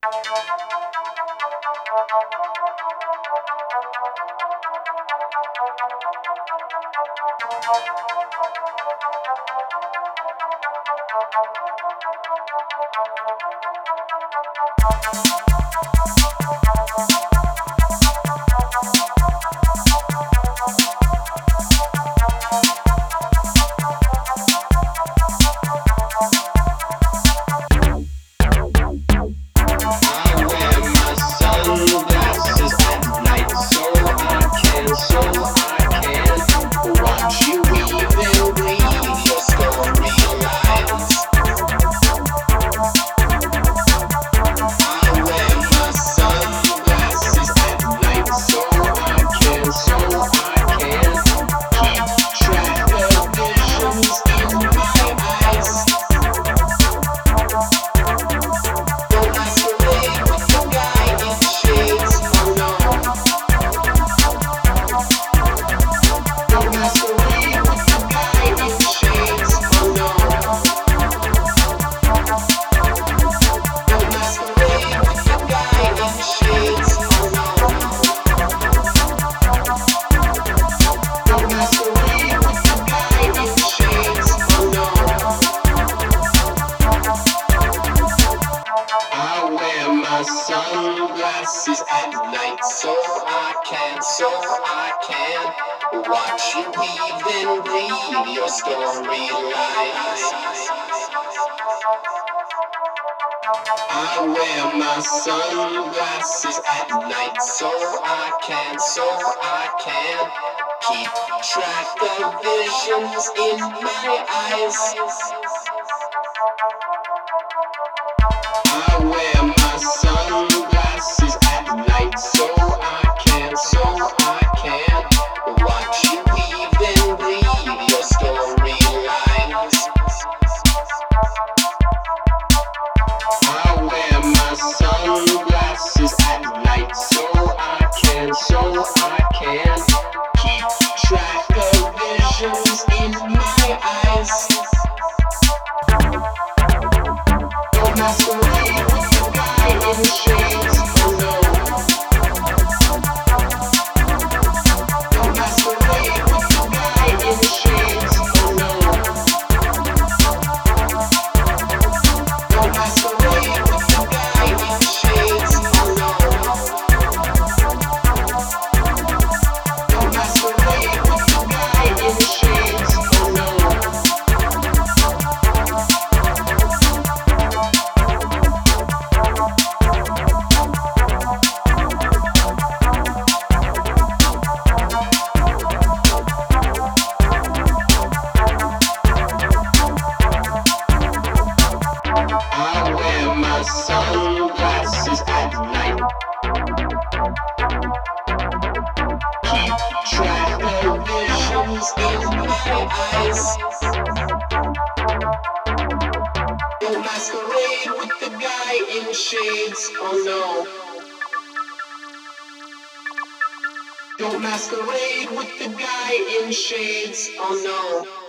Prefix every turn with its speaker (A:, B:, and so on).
A: Sunglasses at night so I can watch you weave and breathe your storylines. I wear my sunglasses at night so I can keep track of visions in my eyes. I wear my sunglasses at night so I can watch you weave and breathe your storylines. I wear my sunglasses at night so I can keep track of visions in my eyes. Don't masquerade with the guy in the shades, oh no. Don't masquerade with the guy in the shades, oh no. Don't masquerade with the guy in the shades, oh no. Don't masquerade with the guy in the shades, oh no. I wear my sunglasses at night. Keep track of visions in my eyes. Don't masquerade with the guy in shades, oh no. Don't masquerade with the guy in shades, oh no.